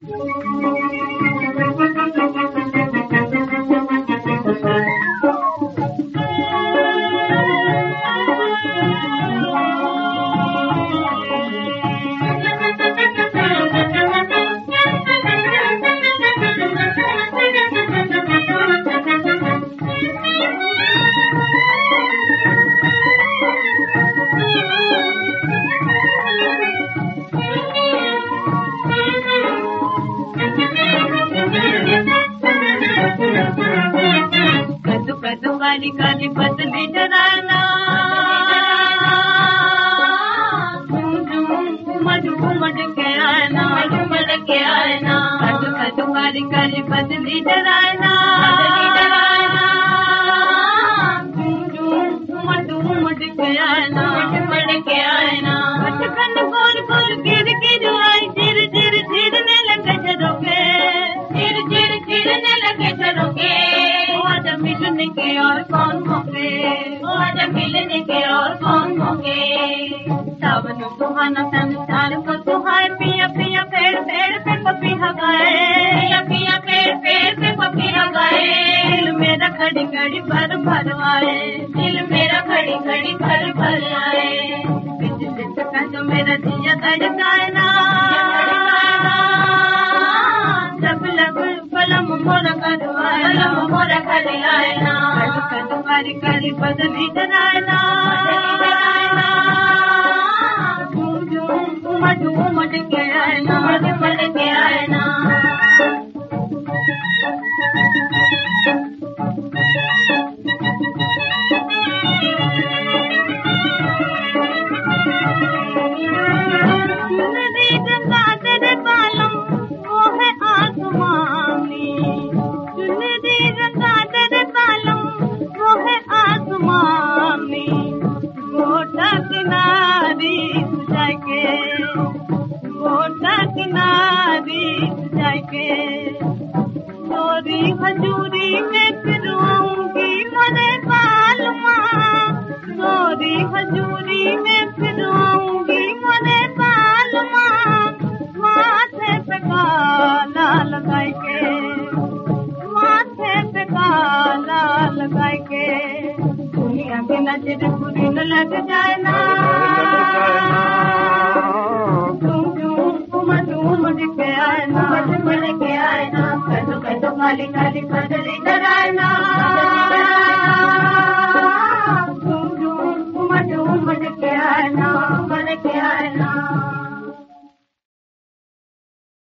काली काली पतली डराना घूमट घूमट के आना कदू काली काली पतली डराना घूमट घूमट के आना कन गोल गोल गिर गिर आई झिर झिर झिरने लगे झरोके झिरने लगे झरोके मिलने के और कौन होंगे मिलने के और कौन होंगे सावन सुहाना संसार को सुहाए पिया पिया पेड़ पेड़ पे पपीहा गाए पिया पेड़ पेड़ पे पपीहा गाए दिल मेरा खड़ी खड़ी भर भर आए दिल मेरा खड़ी खड़ी भर भर आए बिजली से तो मेरा दिया धड़काए ना सब लग पलम मोरा करवाए कदू कारी कारी बदली डराना घूमट घूमट के आना गोरी हजूरी में फिर आऊंगी मरे बाल माँ गोरी हजूरी में फिर आऊंगी मरे बाल माँ माथे पे काला लगाए के माथे पे काला लगाए के दुनिया की नजर बुरी न लग जाए ना काली काली बदली डराना